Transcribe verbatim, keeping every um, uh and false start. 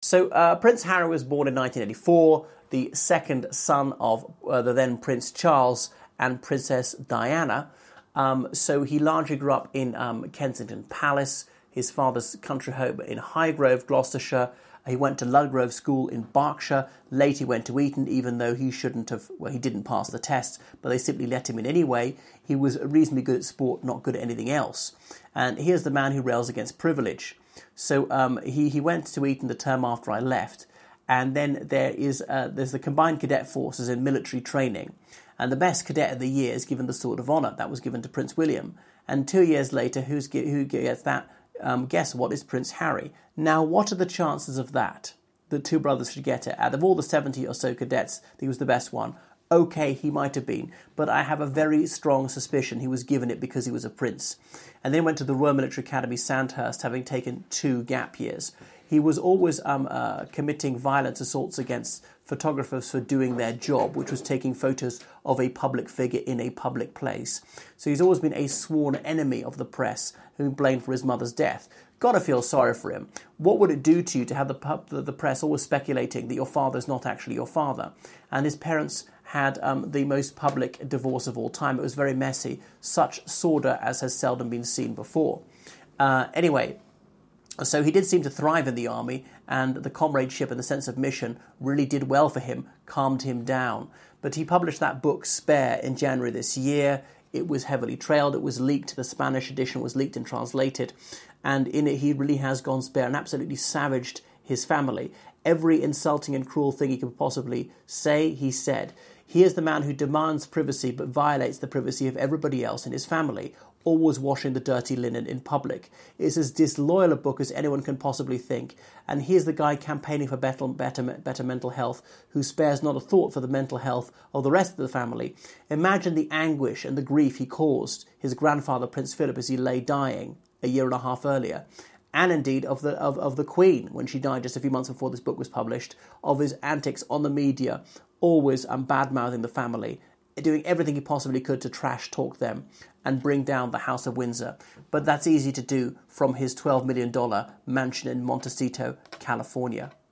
So uh, Prince Harry was born in nineteen eighty-four, the second son of uh, the then Prince Charles and Princess Diana. Um, so he largely grew up in um, Kensington Palace, his father's country home in Highgrove, Gloucestershire. He went to Ludgrove School in Berkshire. Later he went to Eton, even though he shouldn't have, well, he didn't pass the test, but they simply let him in anyway. He was reasonably good at sport, not good at anything else. And here's the man who rails against privilege. So um, he, he went to Eton the term after I left. And then there is uh, there's the combined cadet forces in military training. And the best cadet of the year is given the Sword of Honour. That was given to Prince William. And two years later, who's who gets that? Um, guess what? Is Prince Harry. Now, what are the chances of that? The two brothers should get it. Out of all the seventy or so cadets, he was the best one. Okay, he might have been, but I have a very strong suspicion he was given it because he was a prince. And then went to the Royal Military Academy, Sandhurst, having taken two gap years. He was always um, uh, committing violent assaults against photographers for doing their job, which was taking photos of a public figure in a public place. So he's always been a sworn enemy of the press, who blamed for his mother's death. Gotta feel sorry for him. What would it do to you to have the, pub, the, the press always speculating that your father's not actually your father? And his parents had um, the most public divorce of all time. It was very messy, such sordor as has seldom been seen before. Uh, anyway, so he did seem to thrive in the army, and the comradeship and the sense of mission really did well for him, calmed him down. But he published that book, Spare, in January this year. It was heavily trailed, it was leaked, the Spanish edition was leaked and translated, and in it he really has gone spare and absolutely savaged his family. Every insulting and cruel thing he could possibly say, he said. He is the man who demands privacy but violates the privacy of everybody else in his family, always washing the dirty linen in public. It's as disloyal a book as anyone can possibly think. And here's the guy campaigning for better, better, better mental health, who spares not a thought for the mental health of the rest of the family. Imagine the anguish and the grief he caused his grandfather, Prince Philip, as he lay dying a year and a half earlier. And indeed of the of, of the Queen, when she died just a few months before this book was published, of his antics on the media, always um, bad-mouthing the family, doing everything he possibly could to trash talk them and bring down the House of Windsor. But that's easy to do from his twelve million dollars mansion in Montecito, California.